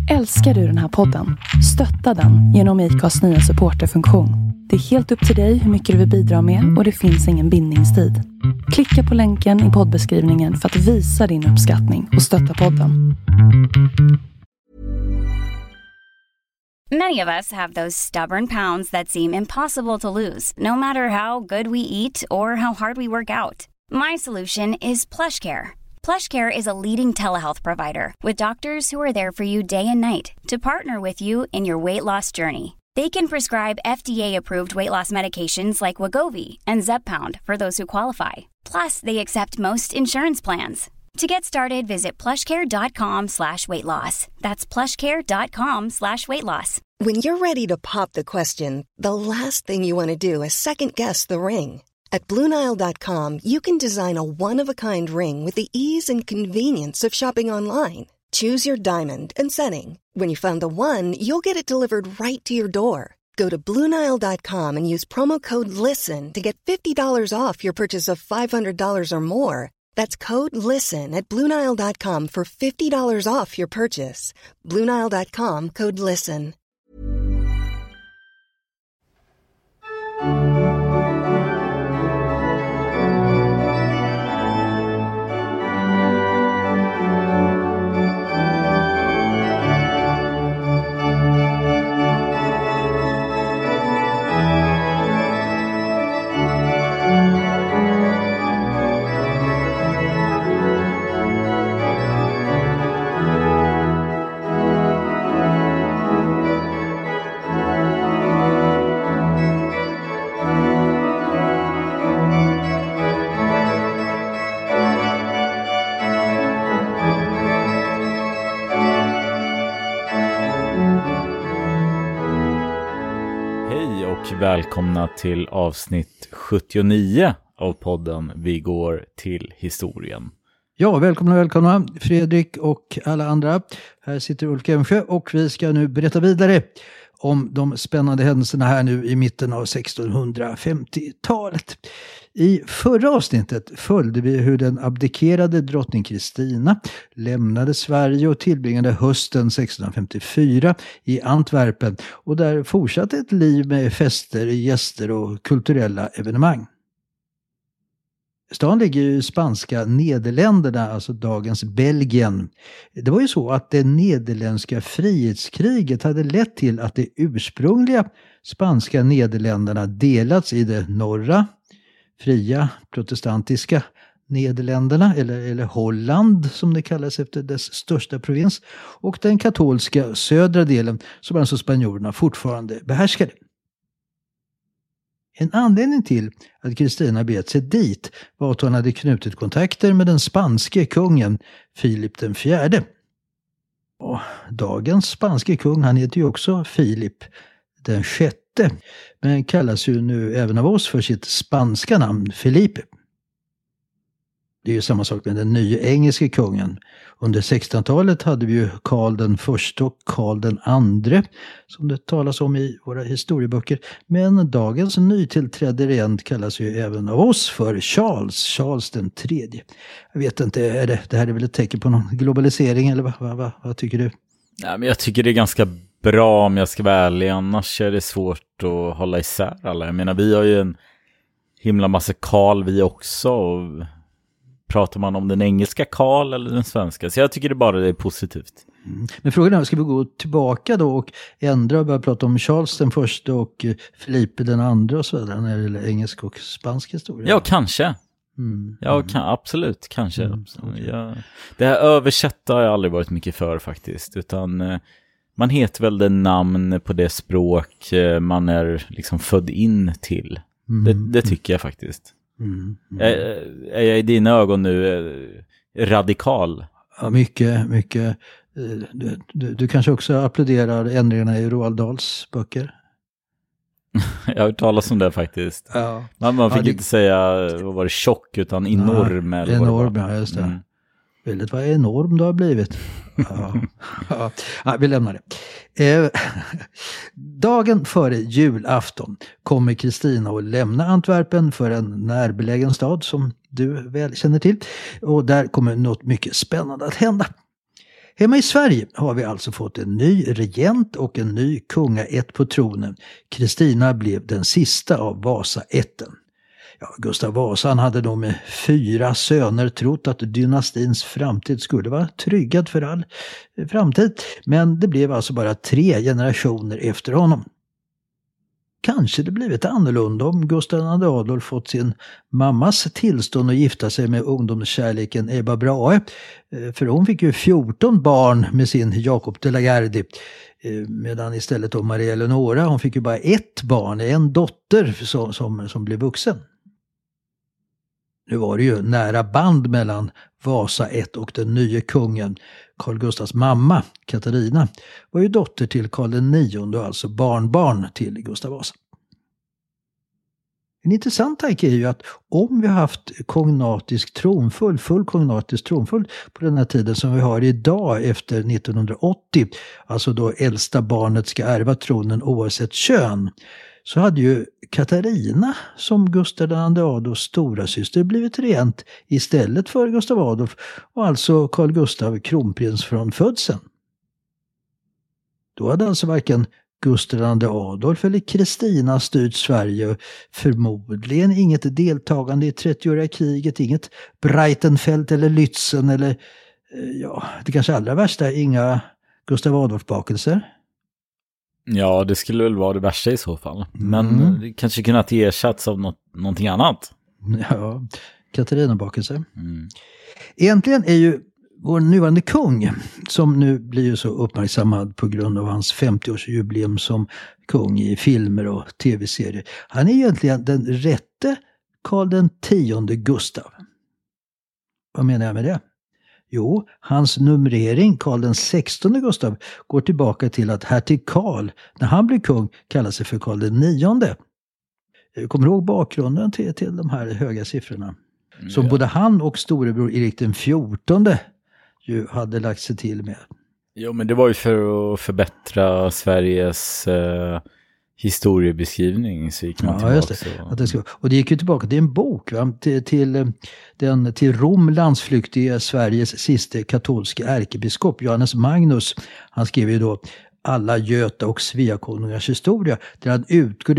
Älskar du den här podden? Stötta den genom IKAs nya supporterfunktion. Det är helt upp till dig hur mycket du vill bidra med och det finns ingen bindningstid. Klicka på länken i poddbeskrivningen för att visa din uppskattning och stötta podden. Many of us have those stubborn pounds that seem impossible to lose, no matter how good we eat or how hard we work out. My solution is PlushCare. PlushCare is a leading telehealth provider with doctors who are there for you day and night to partner with you in your weight loss journey. They can prescribe FDA-approved weight loss medications like Wegovy and Zepbound for those who qualify. Plus, they accept most insurance plans. To get started, visit plushcare.com/weightloss. That's plushcare.com/weightloss. When you're ready to pop the question, the last thing you want to do is second-guess the ring. At BlueNile.com, you can design a one-of-a-kind ring with the ease and convenience of shopping online. Choose your diamond and setting. When you find the one, you'll get it delivered right to your door. Go to BlueNile.com and use promo code LISTEN to get $50 off your purchase of $500 or more. That's code LISTEN at BlueNile.com for $50 off your purchase. BlueNile.com, code LISTEN. Välkomna till avsnitt 79 av podden Vi går till historien. Ja, välkomna Fredrik och alla andra. Här sitter Ulf Gensjö och vi ska nu berätta vidare om de spännande händelserna här nu i mitten av 1650-talet. I förra avsnittet följde vi hur den abdikerade drottning Kristina lämnade Sverige och tillbringade hösten 1654 i Antwerpen, och där fortsatte ett liv med fester, gäster och kulturella evenemang. Stan ligger i spanska Nederländerna, alltså dagens Belgien. Det var ju så att det nederländska frihetskriget hade lett till att de ursprungliga spanska Nederländerna delats i det norra, fria, protestantiska Nederländerna, eller Holland som det kallas efter dess största provins, och den katolska södra delen som alltså spanjorerna fortfarande behärskade. En anledning till att Kristina bet sig dit var att hon hade knutit kontakter med den spanske kungen Filip den fjärde. Och dagens spanske kung, han heter ju också Filip den sjätte, men kallas ju nu även av oss för sitt spanska namn Felipe. Det är ju samma sak med den nya engelska kungen. Under 1600-talet hade vi ju Karl den första och Karl den andre som det talas om i våra historieböcker. Men dagens nytillträdde regent kallas ju även av oss för Charles den tredje. Jag vet inte, det här är väl ett tecken på någon globalisering eller vad tycker du? Ja, men jag tycker det är ganska bra om jag ska vara ärlig, annars är det svårt att hålla isär alla. Jag menar, vi har ju en himla massa Karl vi också, och pratar man om den engelska Karl eller den svenska? Så jag tycker det bara är positivt. Mm. Men frågan är, ska vi gå tillbaka då och ändra och börja prata om Charles den första och Felipe den andra och så vidare när det gäller engelsk och spansk historia? Ja, kanske. Absolut, kanske. Det här översätta har jag aldrig varit mycket för faktiskt, utan man heter väl det namn på det språk man är liksom född in till. Det tycker jag faktiskt. Är jag i dina ögon nu radikal? Ja, mycket. Du kanske också applåderar ändringarna i Roald Dahls böcker? Jag har hört talas om det faktiskt. Ja. Man fick inte säga, vad var det, tjock, utan enorm. Ja, enorm, ja, just det. Väldigt vad enorm du har blivit. Ja, vi lämnar det. Dagen före julafton kommer Kristina att lämna Antwerpen för en närbelägen stad som du väl känner till. Och där kommer något mycket spännande att hända. Hemma i Sverige har vi alltså fått en ny regent och en ny kungaätt på tronen. Kristina blev den sista av Vasaätten. Ja, Gustav Vasa han hade då med 4 söner trott att dynastins framtid skulle vara tryggad för all framtid. Men det blev alltså bara 3 generationer efter honom. Kanske det blivit annorlunda om Gustav II Adolf fått sin mammas tillstånd att gifta sig med ungdomskärleken Ebba Brahe. För hon fick ju 14 barn med sin Jacob de la Gardie. Medan istället då Maria Eleonora, hon fick ju bara 1 barn, en dotter som blev vuxen. Nu var det ju nära band mellan Vasaätt och den nya kungen. Carl Gustavs mamma, Katarina, var ju dotter till Karl IX och alltså barnbarn till Gustav Vasa. En intressant tanke är ju att om vi har haft full kognatisk tronföljd på den här tiden som vi har idag efter 1980, alltså då äldsta barnet ska ärva tronen oavsett kön, så hade ju Katarina som Gustav II Adolfs stora syster blivit regent istället för Gustav Adolf och alltså Carl Gustav kronprins från födseln. Då hade alltså varken Gustav II Adolf eller Kristina styrt Sverige och förmodligen inget deltagande i 30-åriga kriget, inget Breitenfeld eller Lützen eller ja, det kanske allra värsta, inga Gustav Adolf-bakelser. Ja, det skulle väl vara det värsta i så fall. Men det kanske kunnat ersatts av någonting annat. Ja, Katarina-bakelser. Egentligen är ju vår nuvarande kung, som nu blir ju så uppmärksammad på grund av hans 50-årsjubileum som kung i filmer och tv-serier. Han är egentligen den rätte Karl X Gustav. Vad menar jag med det? Jo, hans numrering, Karl XVI Gustav, går tillbaka till att hertig Karl, när han blev kung, kallade sig för Karl IX. Kommer du ihåg bakgrunden till de här höga siffrorna? Som både han och storebror Erik XIV ju hade lagt sig till med. Jo, men det var ju för att förbättra Sveriges historiebeskrivning, så gick man tillbaka. Just det. Och det gick ju tillbaka till en bok, va? Till Rom landsflyktige Sveriges sista katolske ärkebiskop Johannes Magnus. Han skrev ju då alla Göta och Sveakonungars historia, där han utgår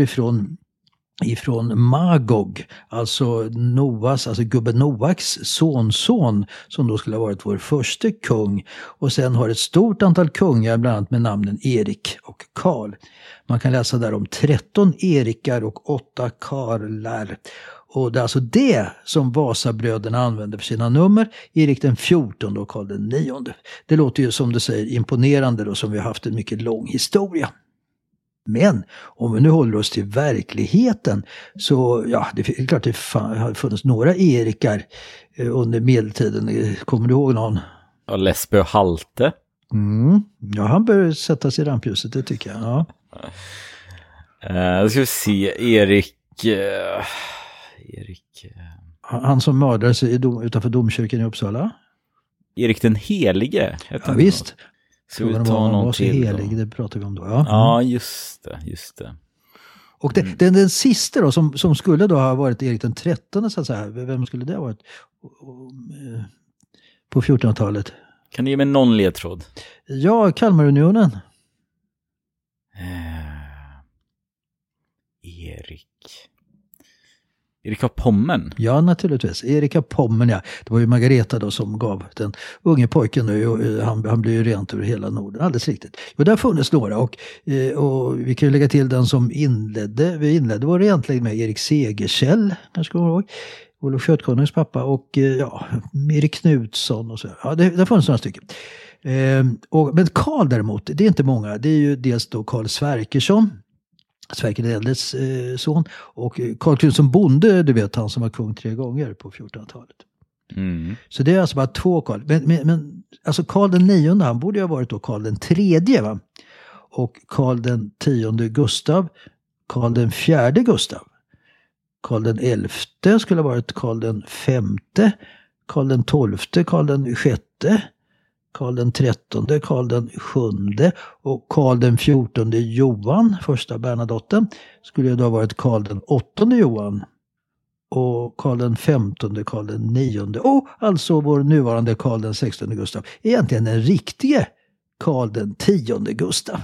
ifrån Magog, alltså gubben Noaks sonson, som då skulle ha varit vår första kung. Och sen har ett stort antal kungar, bland annat med namnen Erik och Karl. Man kan läsa där om 13 Erikar och 8 Karlar. Och det är alltså det som Vasabröderna använder för sina nummer, Erik den 14 och Karl den 9. Det låter ju som du säger imponerande då, som vi har haft en mycket lång historia. Men om vi nu håller oss till verkligheten, så ja, det är klart det har funnits några Erikar under medeltiden. Kommer du ihåg någon? Ja, Läsby och Halte. Ja, han bör sättas i rampljuset, det tycker jag. Ja. Då ska vi se, Erik. Han som mördades utanför domkyrkan i Uppsala. Erik den helige. Ja, visst. Ska vi ta någon till helig, då? Det pratar vi om då. Ja, ja just det. Och den sista då, som skulle då ha varit Erik den 13, så att säga. Vem skulle det ha varit på 1400-talet? Kan du ge mig någon ledtråd? Ja, Kalmarunionen. Erik av Pommern. Ja, naturligtvis. Erik av Pommern, ja. Det var ju Margareta då som gav den unge pojken nu. Och han blev ju rent över hela Norden. Alldeles riktigt. Och där funnits några. Och vi kan ju lägga till den som vi inledde vår rentlägg med Erik Segersäll. Kanske kommer ihåg. Olof Skötkonungs pappa. Och Erik Knutsson och så. Ja, det har funnits några stycken. Men Karl däremot, det är inte många. Det är ju dels då Karl Sverkersson. Sverker den äldres son, och Karl Knutsson bonde, du vet, han som var kung 3 gånger på 1400-talet. Så det är alltså bara 2 Karl. Men alltså Karl den 9, han borde ju ha varit då Karl den 3, va? Och Karl den 10 Gustav, Karl den 4 Gustav. Karl den 11 skulle ha varit Karl den 5, Karl den 12, Karl den 6, Karl den 13, Karl den 7 och Karl den 14 Johan, första Bernadotten, skulle ju då ha varit Karl den 8 Johan. och Karl den 15, Karl den 9 och alltså vår nuvarande Karl den 16 Gustav är egentligen den riktige Karl den 10 Gustav.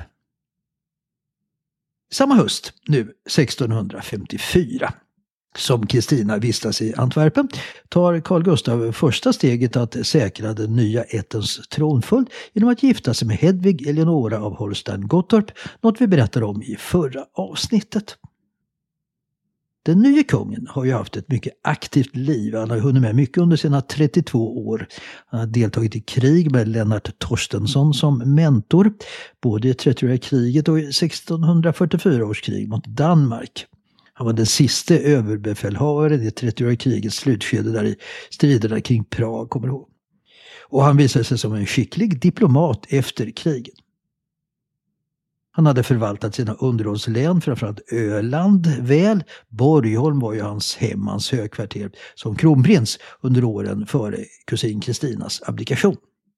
Samma höst, nu 1654, som Kristina vistas i Antwerpen, tar Carl Gustav första steget att säkra den nya ättens tronföljd genom att gifta sig med Hedvig Eleonora av Holstein-Gottorp, något vi berättade om i förra avsnittet. Den nya kungen har ju haft ett mycket aktivt liv. Han har hunnit med mycket under sina 32 år. Han har deltagit i krig med Lennart Torstensson som mentor, både i 30-åriga kriget och i 1644 års krig mot Danmark. Han var den sista överbefälhavaren i 30-åriga krigets slutskede där i striderna kring Prag, kommer ihåg. Och han visade sig som en skicklig diplomat efter kriget. Han hade förvaltat sina underhållslän, framförallt Öland, väl. Borgholm var ju hans hem, hans högkvarter som kronprins under åren före kusin Kristinas abdikation.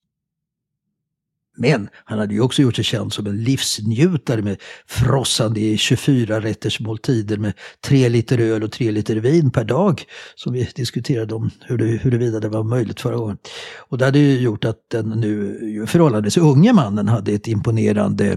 Men han hade ju också gjort sig känd som en livsnjutare med frossande i 24 rätters måltider med 3 liter öl och 3 liter vin per dag, som vi diskuterade om huruvida det var möjligt förra gången. Och det hade ju gjort att den nu förhållandevis unge mannen hade ett imponerande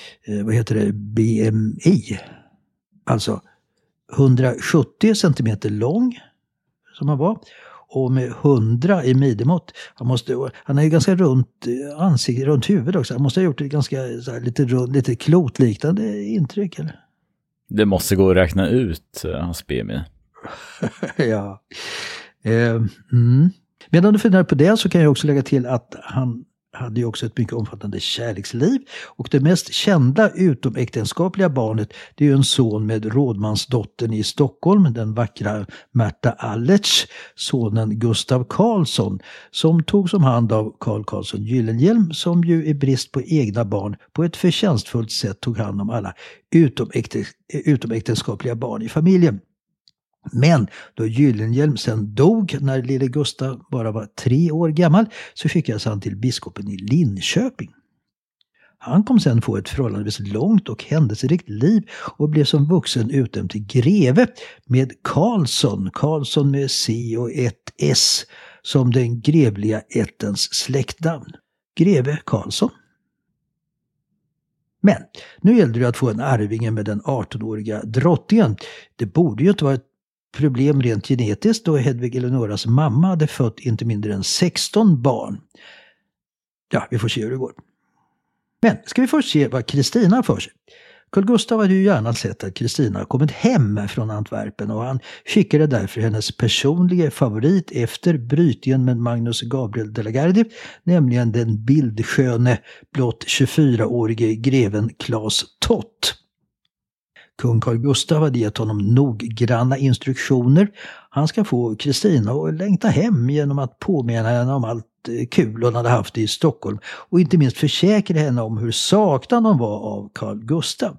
BMI. Alltså 170 centimeter lång som han var. Och med 100 i midjemått. Han är ju ganska runt ansikte, runt huvudet också. Han måste ha gjort ett ganska så här, lite klotliknande intryck, eller? Det måste gå att räkna ut hans BMI. Ja. Medan du funderar på det så kan jag också lägga till att han hade ju också ett mycket omfattande kärleksliv. Och det mest kända utomäktenskapliga barnet, det är ju en son med rådmansdottern i Stockholm, den vackra Märta Allertz, sonen Gustav Karlsson, som togs om hand av Carl Karlsson Gyllenhielm, som ju i brist på egna barn på ett förtjänstfullt sätt tog hand om alla utomäktenskapliga barn i familjen. Men då Gyllenhielm sen dog när lille Gustav bara var 3 år gammal så skickades han till biskopen i Linköping. Han kom sen få ett förhållandevis långt och händelserikt liv och blev som vuxen utnämnd till greve med Karlsson med C och ett S som den grevliga ättens släktnamn. Greve Karlsson. Men nu gällde det att få en arvinge med den 18-åriga drottningen. Det borde ju inte vara ett problem rent genetiskt då Hedvig Eleonoras mamma hade fött inte mindre än 16 barn. Ja, vi får se hur det går. Men ska vi först se vad Kristina för sig. Carl Gustav hade ju gärna sett att Kristina kommit hem från Antwerpen och han skickade därför hennes personliga favorit efter brytningen med Magnus Gabriel de la Gardie, nämligen den bildsköne blott 24-årige greven Claes Tott. Kung Carl Gustav hade gett honom noggranna instruktioner. Han ska få Kristina att längta hem genom att påminna henne om allt kul hon hade haft i Stockholm och inte minst försäkra henne om hur saknad hon var av Carl Gustav.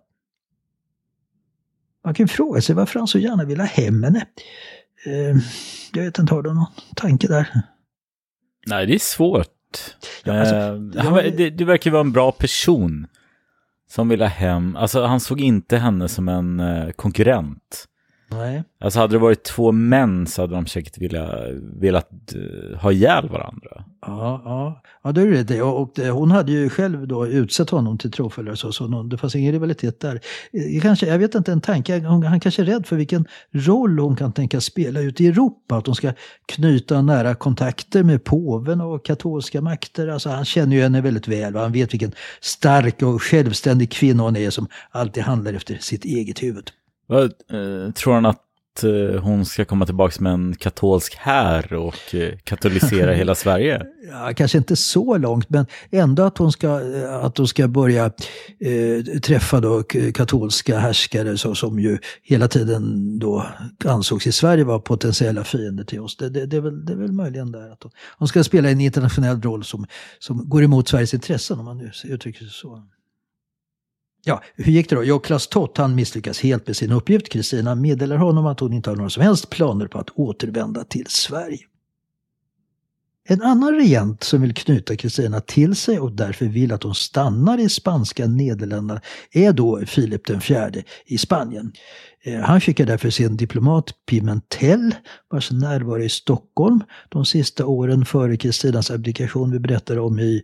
Man kan fråga sig varför han så gärna ville ha hem henne. Jag vet inte, har du någon tanke där? Nej, det är svårt. Ja, det verkar vara en bra person som ville hem. Alltså han såg inte henne som en konkurrent. Nej. Alltså hade det varit 2 män så hade de säkert velat ha ihjäl varandra. Ja, det är det. Och hon hade ju själv då utsett honom till tronföljare så det fanns ingen rivalitet där. Jag vet inte, en tanke, han kanske är rädd för vilken roll hon kan tänka spela ute i Europa. Att de ska knyta nära kontakter med påven och katolska makter. Alltså han känner ju henne väldigt väl och han vet vilken stark och självständig kvinna hon är som alltid handlar efter sitt eget huvud. Tror han att hon ska komma tillbaka med en katolsk här och katolisera hela Sverige? Ja, kanske inte så långt, men ändå att hon ska börja träffa då katolska härskare som ju hela tiden då ansågs i Sverige vara potentiella fiender till oss. Det är väl möjligen där att hon ska spela en internationell roll som går emot Sveriges intressen, om man nu uttrycker sig så. Ja, hur gick det då? Ja, Claes Tott, han misslyckas helt med sin uppgift. Kristina meddelar honom att hon inte har några som helst planer på att återvända till Sverige. En annan regent som vill knyta Kristina till sig och därför vill att hon stannar i spanska Nederländerna är då Filip den fjärde i Spanien. Han skickar därför sin diplomat Pimentel, vars närvaro i Stockholm de sista åren före Kristinas abdikation vi berättade om i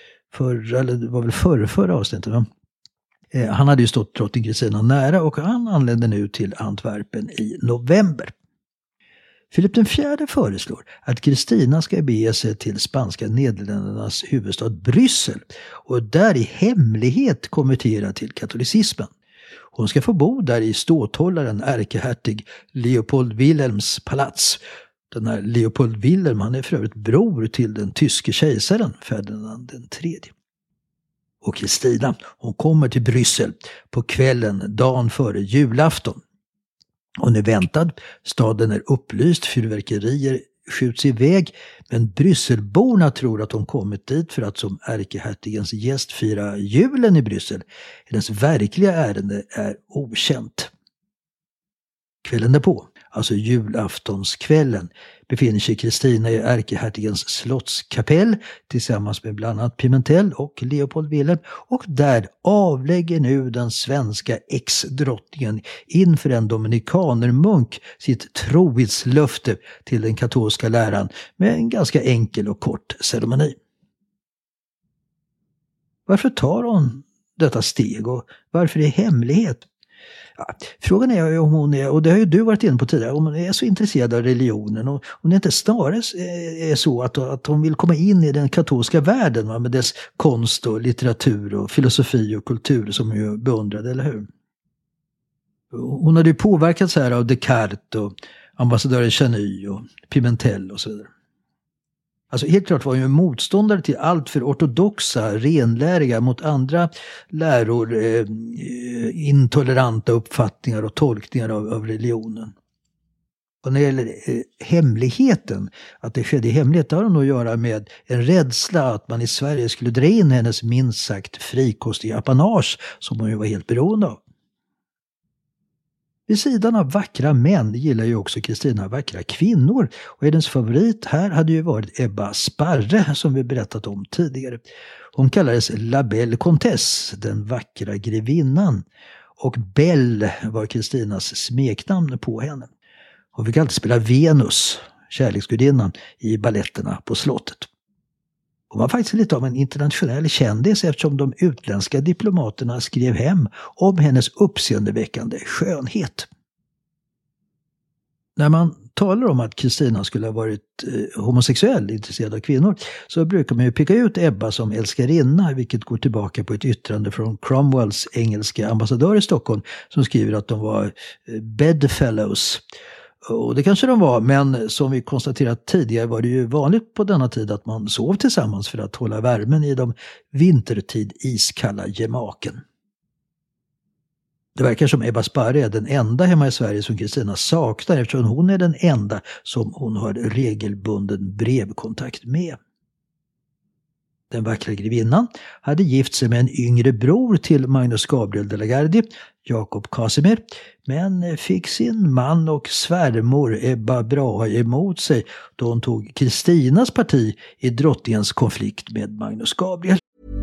förra avsnittet. Va? Han hade ju stått drottning Kristina nära och han anlände nu till Antwerpen i november. Filip den fjärde föreslår att Kristina ska bege sig till spanska Nederländernas huvudstad Bryssel och där i hemlighet konvertera till katolicismen. Hon ska få bo där i ståthållaren ärkehertig Leopold Wilhelms palats. Den här Leopold Wilhelm, han är för övrigt bror till den tyske kejsaren Ferdinand den tredje. Och Kristina, hon kommer till Bryssel på kvällen dagen före julafton. Hon är väntad, staden är upplyst, fyrverkerier skjuts iväg, men Brysselborna tror att hon kommit dit för att som ärkehertigens gäst fira julen i Bryssel. Hennes verkliga ärende är okänt. Kvällen därpå, alltså julaftonskvällen, befinner sig Kristina i ärkehertigens slottskapell tillsammans med bland annat Pimentel och Leopold Wilhelm, och där avlägger nu den svenska ex-drottningen inför en dominikanermunk sitt trohetslöfte till den katolska läran med en ganska enkel och kort ceremoni. Varför tar hon detta steg och varför i hemlighet? Ja, frågan är om hon är, och det har ju du varit inne på tidigare, om hon är så intresserad av religionen och om det inte snarare är så att hon vill komma in i den katolska världen, va, med dess konst och litteratur och filosofi och kultur som hon ju beundrade, eller hur? Hon hade ju påverkats här av Descartes och ambassadören Chany och Pimentel och så vidare. Alltså helt klart var hon ju motståndare till allt för ortodoxa, renläriga mot andra läror, intoleranta uppfattningar och tolkningar av religionen. Och när det gäller hemligheten, att det skedde i hemlighet, har hon att göra med en rädsla att man i Sverige skulle dra in hennes minst sagt frikostiga apanage som hon ju var helt beroende av. Vid sidan av vackra män gillar ju också Kristina vackra kvinnor, och hennes favorit här hade ju varit Ebba Sparre som vi berättat om tidigare. Hon kallades La Belle Comtesse, den vackra grevinnan, och Belle var Kristinas smeknamn på henne. Hon fick alltid spela Venus, kärleksgudinnan, i balletterna på slottet. Hon var faktiskt lite av en internationell kändis eftersom de utländska diplomaterna skrev hem om hennes uppseendeväckande skönhet. När man talar om att Kristina skulle ha varit homosexuell, intresserad av kvinnor, så brukar man ju peka ut Ebba som älskarinna, vilket går tillbaka på ett yttrande från Cromwells engelska ambassadör i Stockholm som skriver att de var bedfellows. Och det kanske de var, men som vi konstaterat tidigare var det ju vanligt på denna tid att man sov tillsammans för att hålla värmen i de vintertid iskalla gemaken. Det verkar som Ebba Sparre är den enda hemma i Sverige som Kristina saknar, eftersom hon är den enda som hon har regelbunden brevkontakt med. Den vackra grevinnan hade gift sig med en yngre bror till Magnus Gabriel de la Gardie, Jakob Casimir, men fick sin man och svärmor Ebba Brahe emot sig då hon tog Kristinas parti i drottningens konflikt med Magnus Gabriel.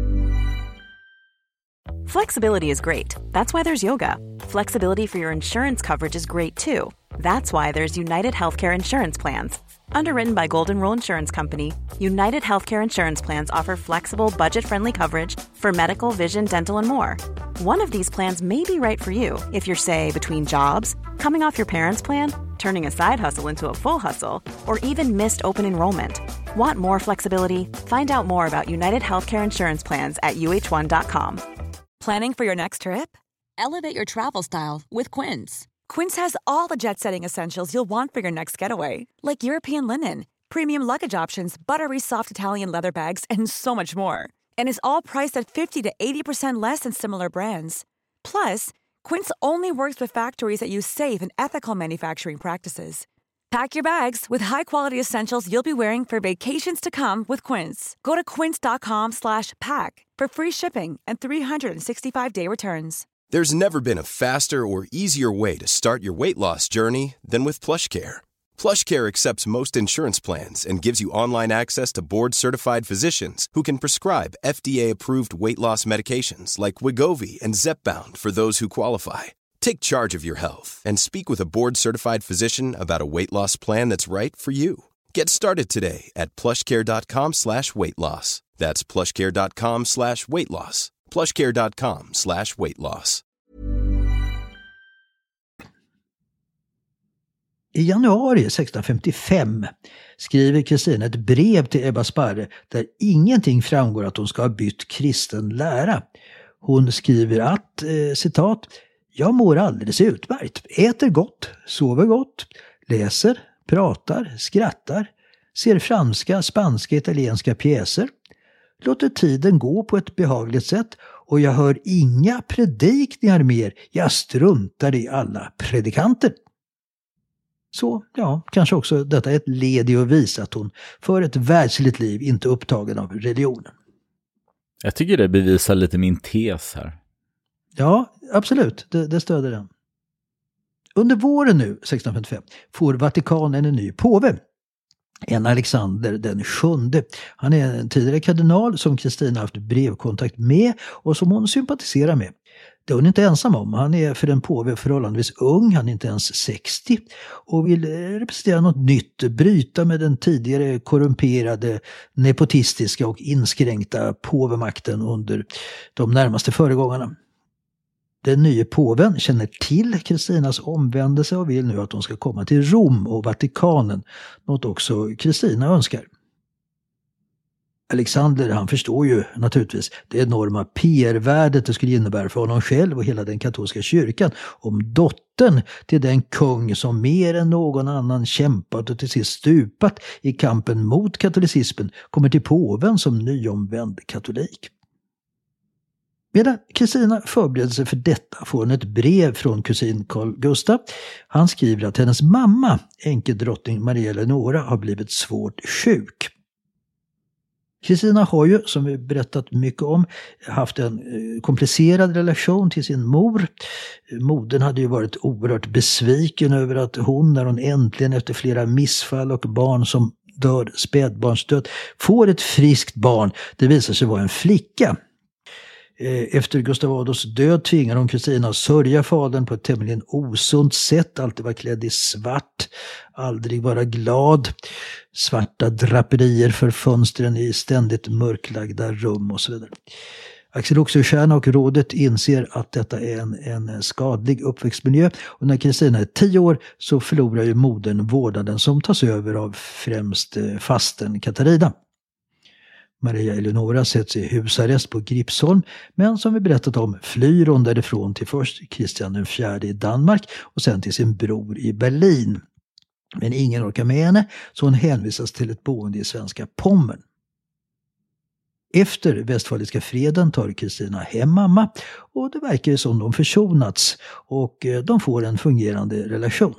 Flexibility is great. That's why there's yoga. Flexibility for your insurance coverage is great too. That's why there's United Healthcare Insurance Plans. Underwritten by Golden Rule Insurance Company, United Healthcare Insurance Plans offer flexible, budget-friendly coverage for medical, vision, dental, and more. One of these plans may be right for you if you're, say, between jobs, coming off your parents' plan, turning a side hustle into a full hustle, or even missed open enrollment. Want more flexibility? Find out more about United Healthcare Insurance Plans at uh1.com. Planning for your next trip? Elevate your travel style with Quince. Quince has all the jet-setting essentials you'll want for your next getaway, like European linen, premium luggage options, buttery soft Italian leather bags, and so much more. And is all priced at 50 to 80% less than similar brands. Plus, Quince only works with factories that use safe and ethical manufacturing practices. Pack your bags with high-quality essentials you'll be wearing for vacations to come with Quince. Go to quince.com/pack for free shipping and 365-day returns. There's never been a faster or easier way to start your weight loss journey than with PlushCare. PlushCare accepts most insurance plans and gives you online access to board-certified physicians who can prescribe FDA-approved weight loss medications like Wegovy and Zepbound for those who qualify. Take charge of your health and speak with a board-certified physician about a weight loss plan that's right for you. Get started today at plushcare.com/weightloss. That's plushcare.com/weightloss. plushcare.com/weightloss. I januari 1655 skriver Kristina ett brev till Ebba Sparre där ingenting framgår att hon ska ha bytt kristen lära. Hon skriver att, citat, jag mår alldeles utmärkt, äter gott, sover gott, läser, pratar, skrattar, ser franska, spanska, italienska pjäser, låter tiden gå på ett behagligt sätt och jag hör inga predikningar mer, jag struntar i alla predikanter. Så, ja, kanske också detta är ett led i att visa att hon för ett världsligt liv inte upptagen av religionen. Jag tycker det bevisar lite min tes här. Ja, absolut. Det stöder den. Under våren nu, 1655, får Vatikanen en ny påve. En Alexander den 7. Han är en tidigare kardinal som Kristina haft brevkontakt med och som hon sympatiserar med. Det är hon inte ensam om. Han är för en påve förhållandevis ung, han är inte ens 60 och vill representera något nytt, bryta med den tidigare korrumperade, nepotistiska och inskränkta påvemakten under de närmaste föregångarna. Den nya påven känner till Kristinas omvändelse och vill nu att hon ska komma till Rom och Vatikanen, något också Kristina önskar. Alexander, han förstår ju naturligtvis det enorma PR-värdet det skulle innebära för honom själv och hela den katolska kyrkan om dottern till den kung som mer än någon annan kämpat och till sist stupat i kampen mot katolicismen kommer till påven som nyomvänd katolik. Medan Kristina förbereder sig för detta får hon ett brev från kusin Carl Gustaf. Han skriver att hennes mamma, änkedrottning Maria Eleonora, har blivit svårt sjuk. Kristina har ju, som vi berättat mycket om, haft en komplicerad relation till sin mor. Modern hade ju varit oerhört besviken över att hon, när hon äntligen efter flera missfall och barn som dör spädbarnsdöd, får ett friskt barn. Det visar sig vara en flicka. Efter Gustav Adolfs död tvingar hon Kristina att sörja fadern på ett tämligen osunt sätt, alltid vara klädd i svart, aldrig vara glad, svarta draperier för fönstren i ständigt mörklagda rum och så vidare. Axel Oxenstierna och rådet inser att detta är en skadlig uppväxtmiljö och när Kristina är 10 år så förlorar ju modern vårdnaden som tas över av främst fasten Katarina. Maria Eleonora sätts i husarrest på Gripsholm, men som vi berättat om flyr hon därifrån till först Kristian den 4 i Danmark och sen till sin bror i Berlin. Men ingen orkar med henne så hon hänvisas till ett boende i svenska Pommern. Efter Västfaliska freden tar Kristina hem mamma och det verkar som de försonats och de får en fungerande relation.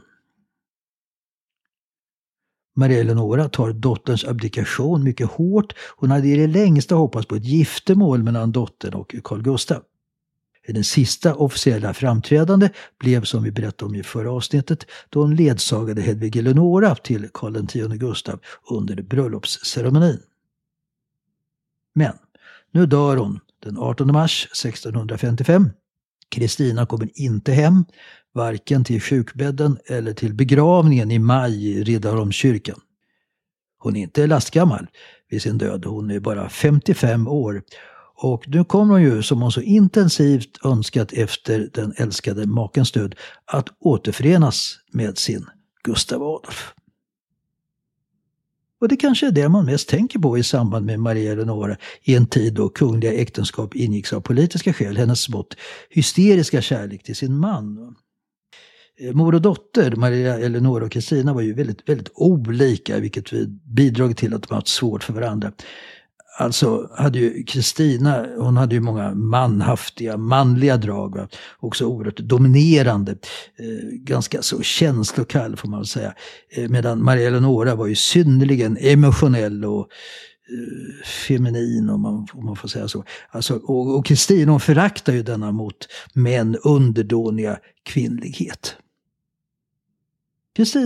Maria Eleonora tar dotterns abdikation mycket hårt. Hon hade i det längsta hoppats på ett giftermål mellan dottern och Carl Gustaf. Den sista officiella framträdande blev, som vi berättade om i förra avsnittet, då hon ledsagade Hedvig Eleonora till Karl X Gustaf under bröllopsceremonin. Men nu dör hon den 18 mars 1655. Kristina kommer inte hem, varken till sjukbädden eller till begravningen i maj i Riddarholmskyrkan. Hon är inte lastgammal vid sin död, hon är bara 55 år. Och nu kommer hon ju, som hon så intensivt önskat efter den älskade makens död, att återförenas med sin Gustav Adolf. Och det kanske är det man mest tänker på i samband med Maria Eleonora i en tid då kungliga äktenskap ingicks av politiska skäl, hennes smått hysteriska kärlek till sin man. Mor och dotter, Maria Eleonora och Kristina, var ju väldigt, väldigt olika, vilket bidrog till att de haft svårt för varandra. Alltså hade ju Kristina, hon hade ju många manliga drag, va? Också oerhört dominerande, ganska så känslokall får man väl säga. Medan Maria Eleonora var ju synnerligen emotionell och feminin om man får säga så. Alltså, och Kristina, hon föraktar ju denna mot män underdåniga kvinnlighet. Kristina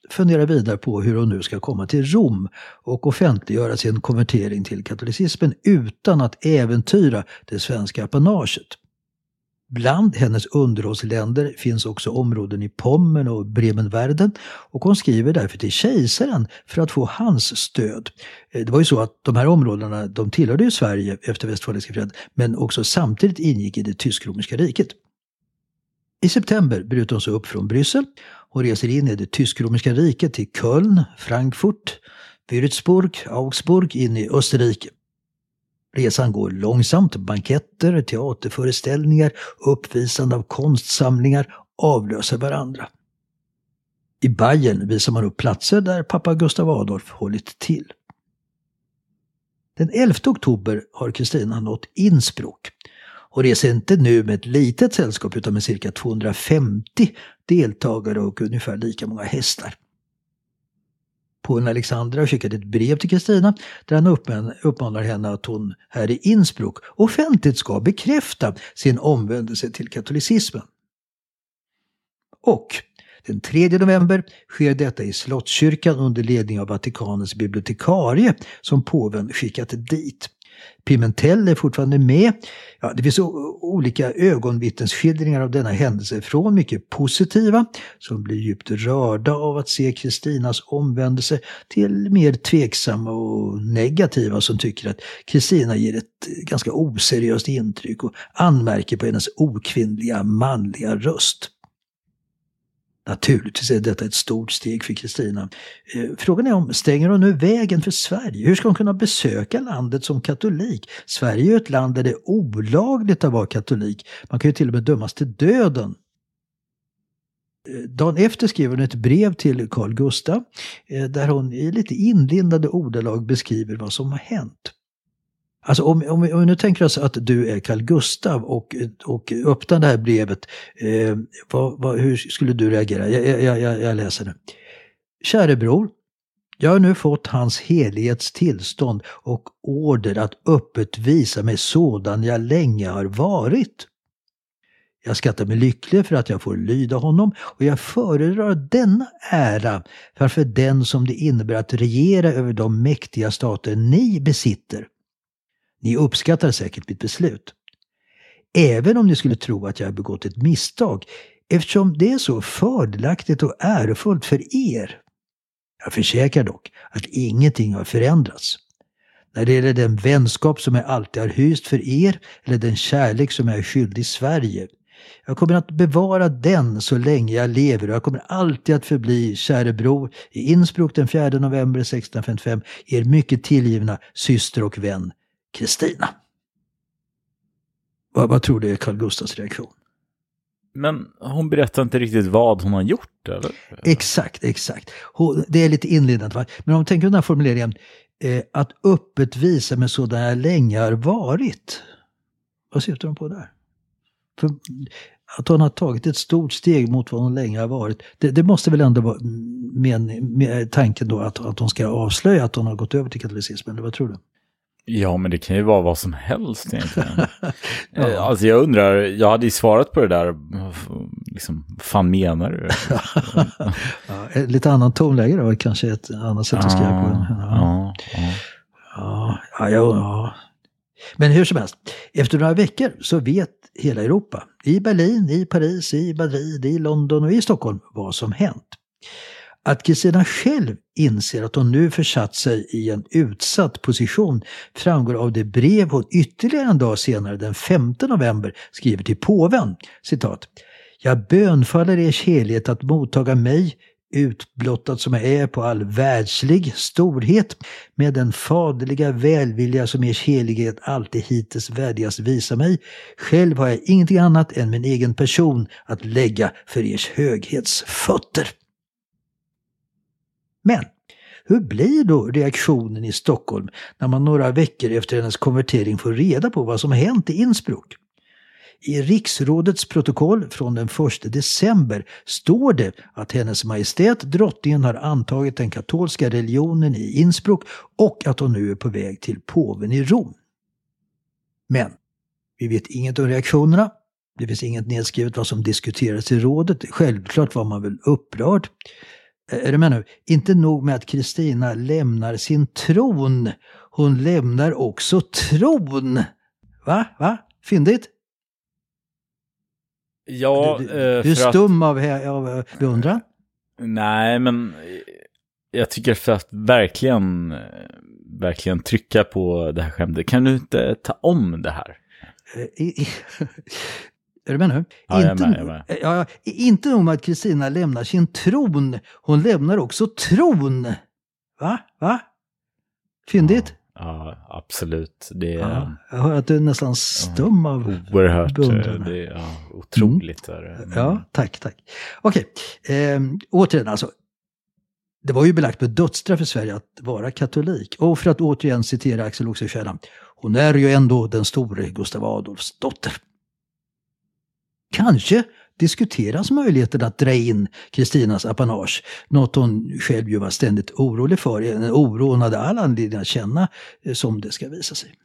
funderar vidare på hur hon nu ska komma till Rom och offentliggöra sin konvertering till katolicismen utan att äventyra det svenska apanaget. Bland hennes underhållsländer finns också områden i Pommern och Bremenwerden och hon skriver därför till kejsaren för att få hans stöd. Det var ju så att de här områdena, de tillhörde ju Sverige efter Westfaliska freden, men också samtidigt ingick i det tysk-romerska riket. I september bryter hon sig upp från Bryssel och reser in i det tysk-romerska riket till Köln, Frankfurt, Würzburg, Augsburg in i Österrike. Resan går långsamt, banketter, teaterföreställningar, uppvisande av konstsamlingar avlöser varandra. I Bayern visar man upp platser där pappa Gustav Adolf hållit till. Den 11 oktober har Kristina nått Innsbruck och reser inte nu med ett litet sällskap utan med cirka 250 deltagare och ungefär lika många hästar. Påven Alexander har skickat ett brev till Kristina där han uppmanar henne att hon här i Innsbruck offentligt ska bekräfta sin omvändelse till katolicismen. Och den 3 november sker detta i Slottskyrkan under ledning av Vatikanens bibliotekarie som påven skickat dit. Pimentel är fortfarande med. Ja, det finns olika ögonvittnesskildringar av denna händelse från mycket positiva som blir djupt rörda av att se Kristinas omvändelse till mer tveksamma och negativa som tycker att Kristina ger ett ganska oseriöst intryck och anmärker på hennes okvinnliga manliga röst. Naturligtvis är detta ett stort steg för Kristina. Frågan är om stänger hon nu vägen för Sverige? Hur ska hon kunna besöka landet som katolik? Sverige är ju ett land där det är olagligt att vara katolik. Man kan ju till och med dömas till döden. Dagen efter skriver hon ett brev till Carl Gustaf där hon i lite inlindade ordalag beskriver vad som har hänt. Alltså om vi nu tänker oss att du är Carl Gustaf och öppnar det här brevet, hur skulle du reagera? Jag läser det. Käre bror, jag har nu fått hans helighets tillstånd och order att öppet visa mig sådan jag länge har varit. Jag skattar mig lycklig för att jag får lyda honom och jag föredrar denna ära framför den som det innebär att regera över de mäktiga stater ni besitter. Ni uppskattar säkert mitt beslut. Även om ni skulle tro att jag har begått ett misstag, eftersom det är så fördelaktigt och ärofullt för er. Jag försäkrar dock att ingenting har förändrats. När det gäller den vänskap som jag alltid har hyst för er, eller den kärlek som jag är skyldig Sverige. Jag kommer att bevara den så länge jag lever och jag kommer alltid att förbli, käre bror, i Innsbruck den 4 november 1655, er mycket tillgivna syster och vän, Kristina. Vad tror du är Carl Gustafs reaktion? Men hon berättar inte riktigt vad hon har gjort, eller? Exakt. Det är lite inledande, va? Men om man tänker den här formuleringen, att öppet visa med sådan jag länge har varit. Vad syftar de på där? För att hon har tagit ett stort steg mot vad hon länge har varit. Det måste väl ändå vara med tanken då att hon ska avslöja att hon har gått över till katolicismen, eller vad tror du? Ja, men det kan ju vara vad som helst egentligen. Ja. Alltså jag undrar, jag hade ju svarat på det där, liksom, fan menar du? Ja, lite annan tonläge då, kanske ett annat sätt att skriva på. Ja. Men hur som helst, efter några veckor så vet hela Europa, i Berlin, i Paris, i Madrid, i London och i Stockholm, vad som hänt. Att Kristina själv inser att hon nu försatt sig i en utsatt position framgår av det brev hon ytterligare en dag senare, den 5 november, skriver till påven. Citat. Jag bönfaller ers helighet att mottaga mig, utblottad som jag är på all världslig storhet, med den faderliga välvilja som ers helighet alltid hittills värdigast visar mig. Själv har jag ingenting annat än min egen person att lägga för ers höghets fötter. Men hur blir då reaktionen i Stockholm när man några veckor efter hennes konvertering får reda på vad som har hänt i Innsbruck? I riksrådets protokoll från den 1 december står det att hennes majestät drottningen har antagit den katolska religionen i Innsbruck och att hon nu är på väg till påven i Rom. Men vi vet inget om reaktionerna. Det finns inget nedskrivet vad som diskuteras i rådet. Självklart var man väl upprörd. Är du med nu? Inte nog med att Kristina lämnar sin tron. Hon lämnar också tron. Va? Fyndigt? Ja, du är stum av beundran? Nej, men jag tycker för att verkligen trycka på det här skämtet. Kan du inte ta om det här? Är du med nu? Ja, jag är med. Ja, inte nog med att Kristina lämnar sin tron. Hon lämnar också tron. Va? Fyndigt? Ja, absolut. Det är, jag hör att du är nästan stum av oerhört beundran. Det är otroligt. Ja, tack. Okej, återigen alltså. Det var ju belagt med dödsstraff i Sverige att vara katolik. Och för att återigen citera Axel Oxenstierna. Hon är ju ändå den store Gustav Adolfs dotter. Kanske diskuteras möjligheten att dra in Kristinas apanage. Något hon själv ju var ständigt orolig för. En oro hon hade all anledning att känna, som det ska visa sig.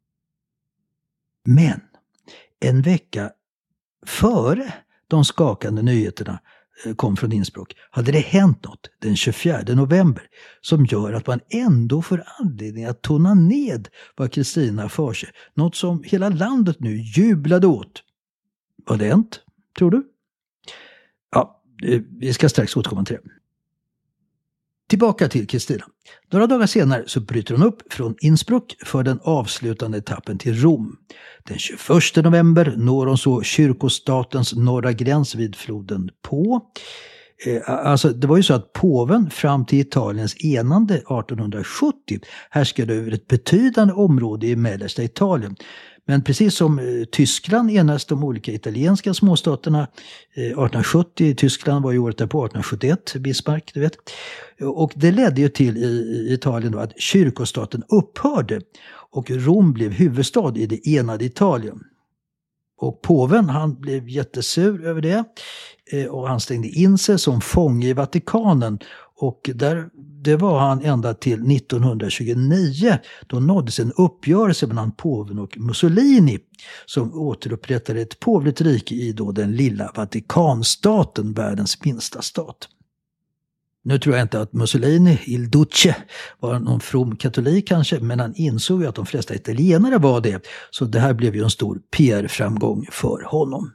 Men en vecka före de skakande nyheterna kom från Innsbruck hade det hänt något den 24 november som gör att man ändå får anledning att tona ned vad Kristina för sig. Något som hela landet nu jublade åt. Vad det hänt, tror du? Ja, vi ska strax återkomma till det. Tillbaka till Kristina. Några dagar senare så bryter hon upp från Innsbruck för den avslutande etappen till Rom. Den 21 november når hon så kyrkostatens norra gräns vid floden Po. Alltså det var ju så att påven fram till Italiens enande 1870 härskade över ett betydande område i mellersta Italien. Men precis som Tyskland enades de olika italienska småstaterna 1870, Tyskland var ju året därpå 1871, Bismarck, du vet. Och det ledde ju till i Italien då att kyrkostaten upphörde och Rom blev huvudstad i det enade Italien. Och påven han blev jättesur över det och han stängde in sig som fånge i Vatikanen. Och det var han ända till 1929. Då nåddes en uppgörelse mellan påven och Mussolini som återupprättade ett påvligt rike i då den lilla Vatikanstaten, världens minsta stat. Nu tror jag inte att Mussolini, Il Duce, var någon from katolik kanske, men han insåg ju att de flesta italienare var det. Så det här blev ju en stor PR-framgång för honom.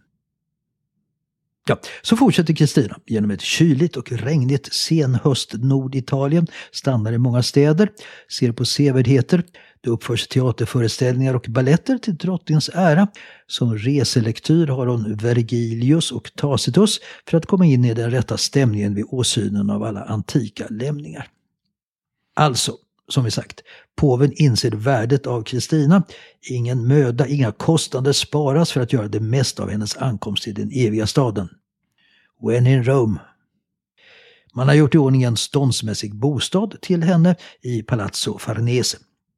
Ja, så fortsätter Kristina genom ett kyligt och regnigt senhöst Norditalien, stannar i många städer, ser på sevärdheter, det uppförs teaterföreställningar och balletter till drottningens ära. Som reselektyr har hon Vergilius och Tacitus för att komma in i den rätta stämningen vid åsynen av alla antika lämningar. Alltså, som vi sagt, påven inser värdet av Kristina. Ingen möda, inga kostnader sparas för att göra det mesta av hennes ankomst till den eviga staden. When in Rome. Man har gjort i ordning en ståndsmässig bostad till henne i Palazzo Farnese.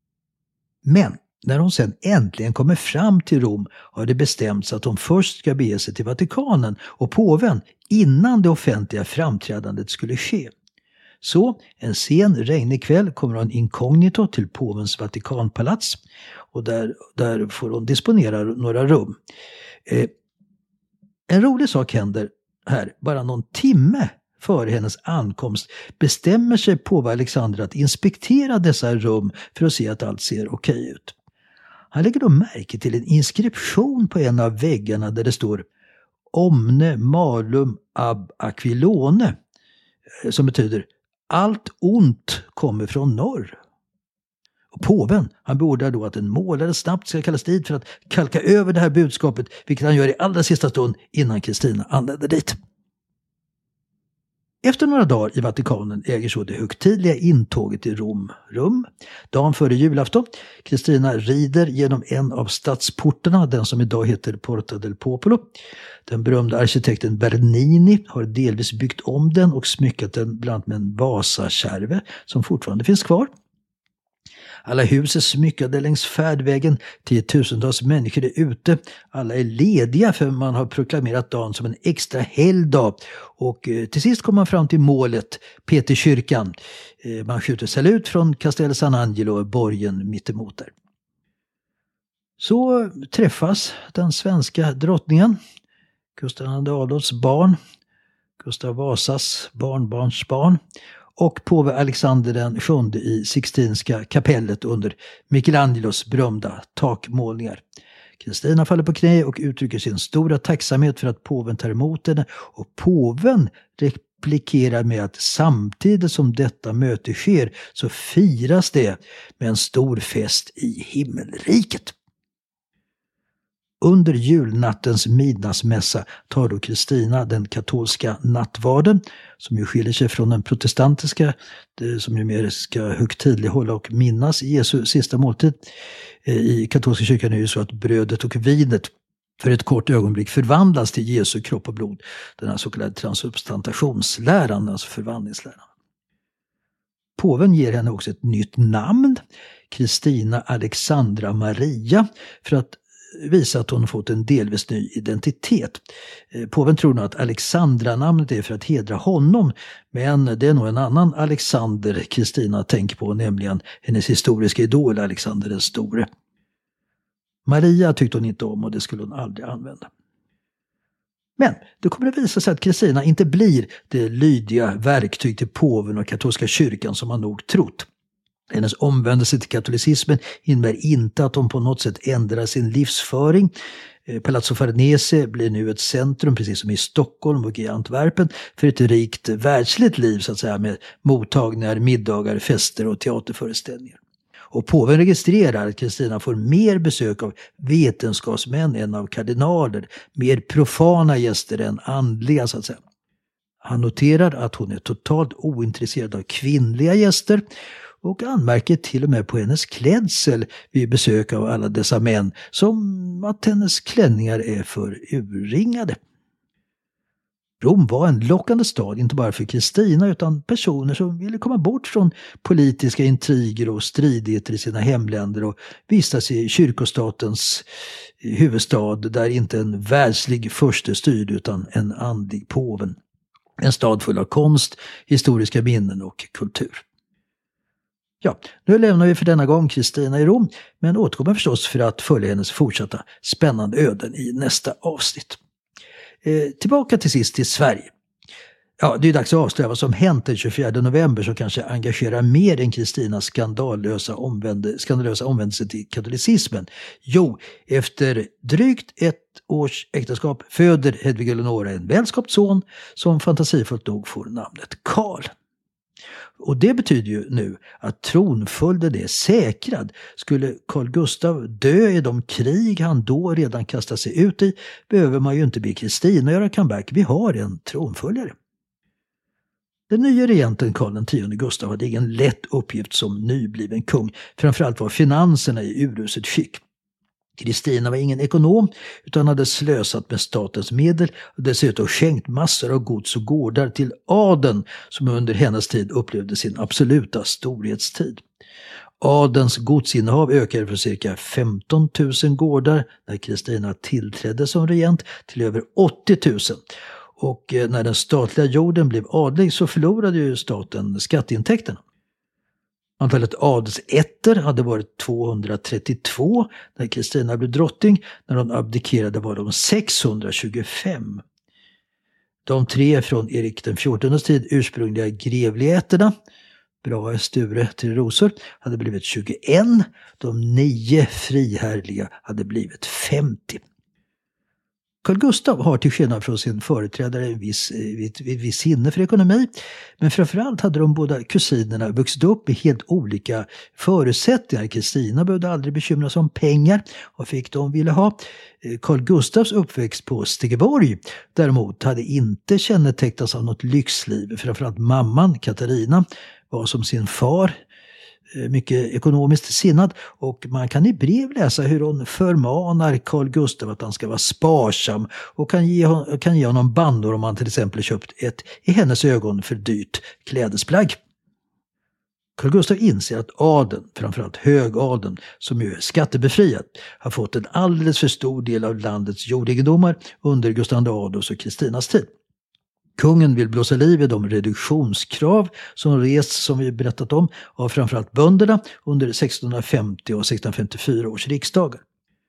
Men när hon sen äntligen kommer fram till Rom har det bestämts att hon först ska bege sig till Vatikanen och påven innan det offentliga framträdandet skulle ske. Så en sen regnig kväll kommer hon inkognito till påvens Vatikanpalats och där får hon disponera några rum. En rolig sak händer här. Bara någon timme före hennes ankomst bestämmer sig påve Alexander att inspektera dessa rum för att se att allt ser okej ut. Han lägger då märke till en inskription på en av väggarna där det står Omne malum ab aquilone, som betyder allt ont kommer från norr. Och påven, han beordrar då att en målare snabbt ska kallas dit för att kalka över det här budskapet, vilket han gör i allra sista stund innan Kristina anländer dit. Efter några dagar i Vatikanen äger så det högtidliga intåget i Rom rum. Dagen före julafton, Kristina rider genom en av stadsportarna, den som idag heter Porta del Popolo. Den berömda arkitekten Bernini har delvis byggt om den och smyckat den bland annat med en vasakärve som fortfarande finns kvar. Alla hus är smyckade längs färdvägen, 10-tusentals människor är ute, alla är lediga för man har proklamerat dagen som en extra helgdag. Och till sist kommer man fram till målet, Peterskyrkan. Man skjuter salut från Castel San Angelo, borgen mittemot där. Så träffas den svenska drottningen, Gustav II Adolfs barn, Gustav Vasas barnbarnsbarn, och påve Alexander den VII i Sixtinska kapellet under Michelangelos berömda takmålningar. Kristina faller på knä och uttrycker sin stora tacksamhet för att påven tar emot henne, och påven replikerar med att samtidigt som detta möte sker så firas det med en stor fest i himmelriket. Under julnattens midnattsmässa tar då Kristina den katolska nattvarden, som ju skiljer sig från den protestantiska, som ju mer ska högtidlighålla och minnas Jesu sista måltid. I katolska kyrkan är det ju så att brödet och vinet för ett kort ögonblick förvandlas till Jesu kropp och blod. Den här så kallade transubstantationsläran, alltså förvandlingsläran. Påven ger henne också ett nytt namn, Kristina Alexandra Maria, för att visa att hon fått en delvis ny identitet. Påven tror nog att Alexandra-namnet är för att hedra honom, men det är nog en annan Alexander Kristina tänker på, nämligen hennes historiska idol Alexander den store. Maria tyckte hon inte om, och det skulle hon aldrig använda. Men det kommer att visa sig att Kristina inte blir det lydiga verktyg till påven och katolska kyrkan som man nog trott. Hennes omvändelse till katolicismen innebär inte att hon på något sätt ändrar sin livsföring. Palazzo Farnese blir nu ett centrum, precis som i Stockholm och i Antwerpen, för ett rikt världsligt liv, så att säga, med mottagningar, middagar, fester och teaterföreställningar. Och påven registrerar att Kristina får mer besök av vetenskapsmän än av kardinaler, mer profana gäster än andliga, så att säga. Han noterar att hon är totalt ointresserad av kvinnliga gäster, och anmärker till och med på hennes klädsel vid besök av alla dessa män, som att hennes klänningar är för urringade. Rom var en lockande stad, inte bara för Kristina utan personer som ville komma bort från politiska intriger och stridigheter i sina hemländer och vistas i kyrkostatens huvudstad, där inte en världslig furste styrde utan en andlig påven. En stad full av konst, historiska minnen och kultur. Ja, nu lämnar vi för denna gång Kristina i Rom, men återkommer förstås för att följa hennes fortsatta spännande öden i nästa avsnitt. Tillbaka till sist till Sverige. Ja, det är dags att avslöja vad som hänt den 24 november som kanske engagerar mer än Kristinas skandalösa omvändelse till katolicismen. Jo, efter drygt ett års äktenskap föder Hedvig Eleonora en välskapt son som fantasifullt nog får namnet Karl. Och det betyder ju nu att tronföljden är säkrad. Skulle Carl Gustaf dö i de krig han då redan kastat sig ut i, behöver man ju inte be Kristina göra comeback. Vi har en tronföljare. Den nya regenten Karl X Gustaf hade ingen lätt uppgift som nybliven kung. Framförallt var finanserna i uruset skick. Kristina var ingen ekonom utan hade slösat med statens medel och dessutom skänkt massor av gods och gårdar till adeln som under hennes tid upplevde sin absoluta storhetstid. Adelns godsinnehav ökade från cirka 15 000 gårdar när Kristina tillträdde som regent till över 80 000. Och när den statliga jorden blev adlig så förlorade ju staten skatteintäkterna. Antalet adelsätter hade varit 232 när Kristina blev drottning. När hon abdikerade var de 625. De 3 från Erik den XIV:s tid ursprungliga grevliga ätterna, Brahe, Sture, 3 rosor, hade blivit 21. De 9 friherrliga hade blivit 50. Carl Gustaf har till skillnad från sin företrädare ett viss sinne för ekonomi, men framförallt hade de båda kusinerna vuxit upp med helt olika förutsättningar. Kristina behövde aldrig bekymra sig om pengar och fick de ville ha. Carl Gustafs uppväxt på Stegeborg däremot hade inte kännetecknats av något lyxliv. Framförallt mamman Katarina var som sin far mycket ekonomiskt sinnad, och man kan i brev läsa hur hon förmanar Carl Gustaf att han ska vara sparsam och kan ge honom bannor om han till exempel köpt ett i hennes ögon för dyrt klädesplagg. Carl Gustaf inser att adeln, framförallt högadeln som ju är skattebefriad, har fått en alldeles för stor del av landets jordegendomar under Gustav II Adolfs och Kristinas tid. Kungen vill blåsa liv i de reduktionskrav som rests, som vi berättat om, av framförallt bönderna under 1650 och 1654 års riksdagar.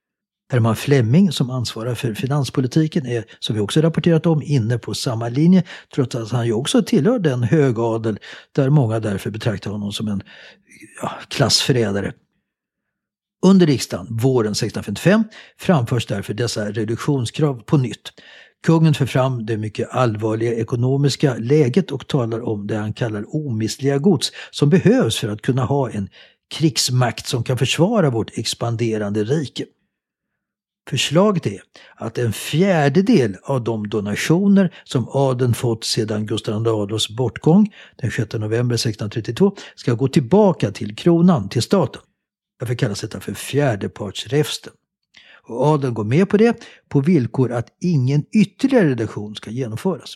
Herman Flemming som ansvarar för finanspolitiken är, som vi också rapporterat om, inne på samma linje, trots att han ju också tillhör den högadel där många därför betraktar honom som en klassförrädare. Under riksdagen våren 1655 framförs därför dessa reduktionskrav på nytt. Kungen för fram det mycket allvarliga ekonomiska läget och talar om det han kallar omistliga gods som behövs för att kunna ha en krigsmakt som kan försvara vårt expanderande rike. Förslaget är att 1/4 av de donationer som adeln fått sedan Gustav II Adolfs bortgång den 6 november 1632 ska gå tillbaka till kronan, till staten. Därför kallas detta för fjärdepartsräfsten. Och adeln går med på det på villkor att ingen ytterligare reduktion ska genomföras.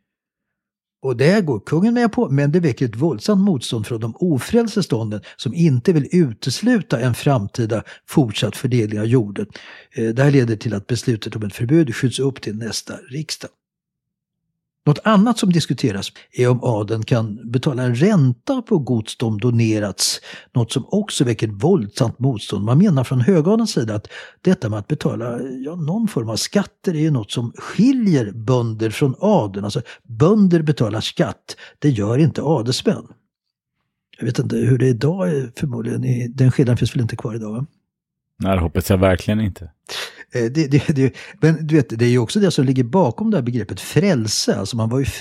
Och det går kungen med på, men det väcker ett våldsamt motstånd från de ofrälse stånden som inte vill utesluta en framtida fortsatt fördelning av jorden. Det här leder till att beslutet om ett förbud skjuts upp till nästa riksdag. Något annat som diskuteras är om adeln kan betala en ränta på gods de donerats, något som också väcker ett våldsamt motstånd. Man menar från högadelns sida att detta med att betala någon form av skatter är något som skiljer bönder från adeln. Alltså bönder betalar skatt, det gör inte adelsmän. Jag vet inte hur det är idag, förmodligen. Den skillnaden finns väl inte kvar idag, va? Nej, det hoppas jag verkligen inte. Men du vet, det är ju också det som ligger bakom det här begreppet frälse. Alltså man var ju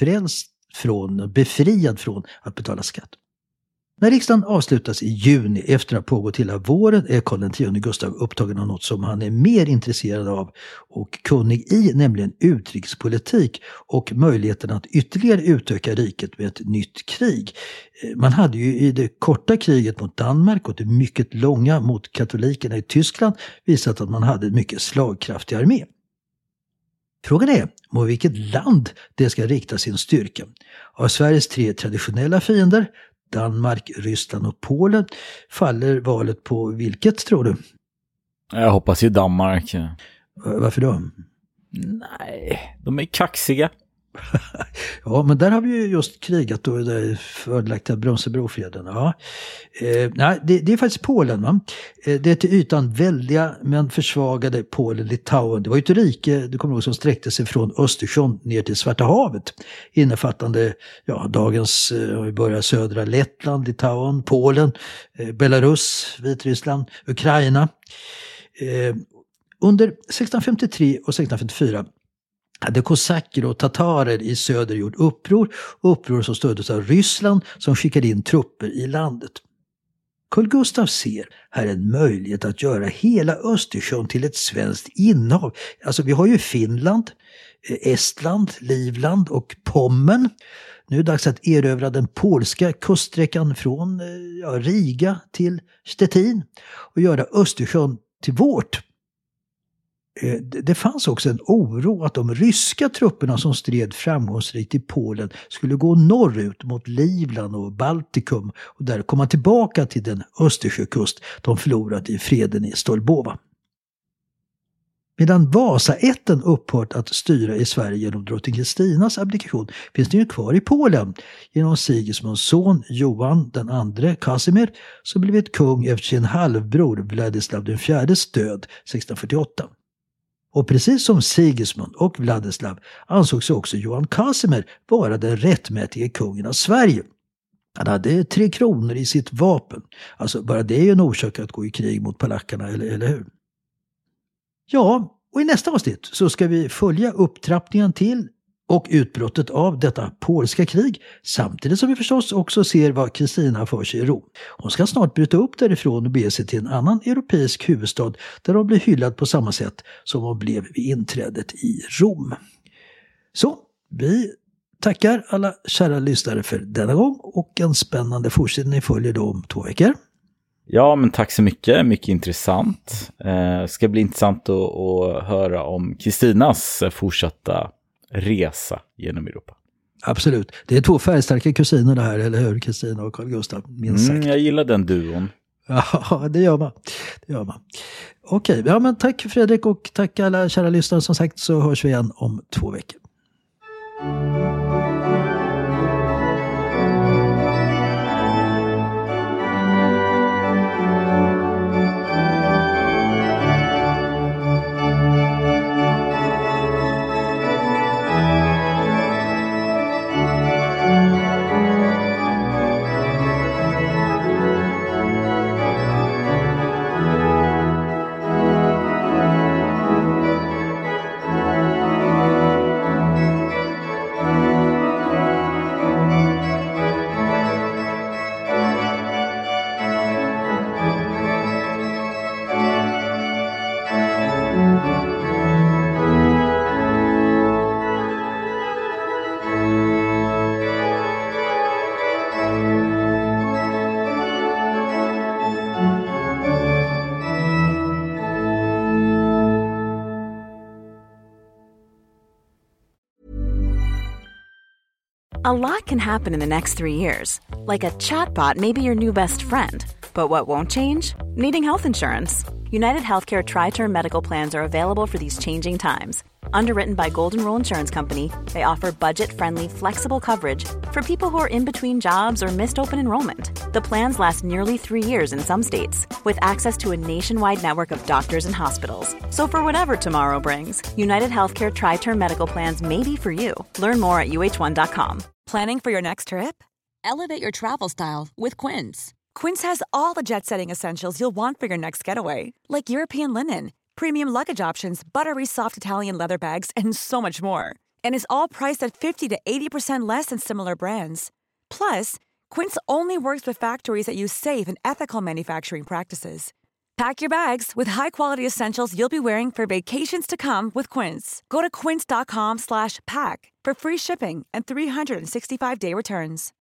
befriad från att betala skatt. När riksdagen avslutas i juni efter att ha pågått hela våren är Karl X Gustav upptagen av något som han är mer intresserad av och kunnig i, nämligen utrikespolitik och möjligheten att ytterligare utöka riket med ett nytt krig. Man hade ju i det korta kriget mot Danmark och det mycket långa mot katolikerna i Tyskland visat att man hade en mycket slagkraftig armé. Frågan är mot vilket land det ska rikta sin styrka. Av Sveriges 3 traditionella fiender, Danmark, Ryssland och Polen, faller valet på vilket, tror du? Jag hoppas ju Danmark. Varför då? Nej, de är kaxiga. Ja, men där har vi ju just krigat då, det fördelaktiga Brömsebrofreden. Ja. Nej, det är faktiskt Polen, va? Det är till ytan väldiga men försvagade Polen-Litauen. Det var ju ett rike, du kommer ihåg, som sträckte sig från Östersjön ner till Svarta havet. Innefattande dagens, vi börjar södra Lettland, Litauen, Polen, Belarus, Vitryssland, Ukraina. Under 1653 och 1654 hade kosacker och tatarer i söder gjort uppror som stöddes av Ryssland som skickade in trupper i landet. Carl Gustaf ser här en möjlighet att göra hela Östersjön till ett svenskt innehav. Alltså vi har ju Finland, Estland, Livland och Pommern. Nu är det dags att erövra den polska kuststräckan från Riga till Stettin och göra Östersjön till vårt. Det fanns också en oro att de ryska trupperna som stred framgångsrikt i Polen skulle gå norrut mot Livland och Baltikum och där komma tillbaka till den Östersjökust de förlorat i freden i Stolbova. Medan Vasaätten upphört att styra i Sverige genom drottning Kristinas abdikation finns det ju kvar i Polen genom Sigismunds son Johan den andre Casimir som blivit kung efter sin halvbror Vladislav IV:s död 1648. Och precis som Sigismund och Vladislav ansågs också Johan Casimir vara den rättmätige kungen av Sverige. Han hade 3 kronor i sitt vapen. Alltså bara det är ju en orsak att gå i krig mot polackerna, eller hur? Ja, och i nästa avsnitt så ska vi följa upptrappningen till och utbrottet av detta polska krig, samtidigt som vi förstås också ser vad Kristina för sig i Rom. Hon ska snart bryta upp därifrån och bege sig till en annan europeisk huvudstad där hon blir hyllad på samma sätt som hon blev vid inträdet i Rom. Så, vi tackar alla kära lyssnare för denna gång och en spännande fortsättning följer då om 2 veckor. Ja, men tack så mycket. Mycket intressant. Ska bli intressant att höra om Kristinas fortsatta resa genom Europa. Absolut. Det är 2 färgstarka kusiner det här, eller hur? Kristina och Carl Gustaf, minst sagt. Jag gillar den duon. Ja, det gör man. Okej, ja, men tack Fredrik och tack alla kära lyssnare. Som sagt så hörs vi igen om 2 veckor. A lot can happen in the next 3 years. Like a chatbot may be your new best friend. But what won't change? Needing health insurance. United Healthcare Tri-Term Medical Plans are available for these changing times. Underwritten by Golden Rule Insurance Company, they offer budget-friendly, flexible coverage for people who are in between jobs or missed open enrollment. The plans last nearly 3 years in some states, with access to a nationwide network of doctors and hospitals. So for whatever tomorrow brings, United Healthcare Tri-Term Medical Plans may be for you. Learn more at uh1.com. Planning for your next trip? Elevate your travel style with Quince. Quince has all the jet-setting essentials you'll want for your next getaway, like European linen, premium luggage options, buttery soft Italian leather bags, and so much more. And is all priced at 50 to 80% less than similar brands. Plus, Quince only works with factories that use safe and ethical manufacturing practices. Pack your bags with high-quality essentials you'll be wearing for vacations to come with Quince. Go to quince.com/pack for free shipping and 365-day returns.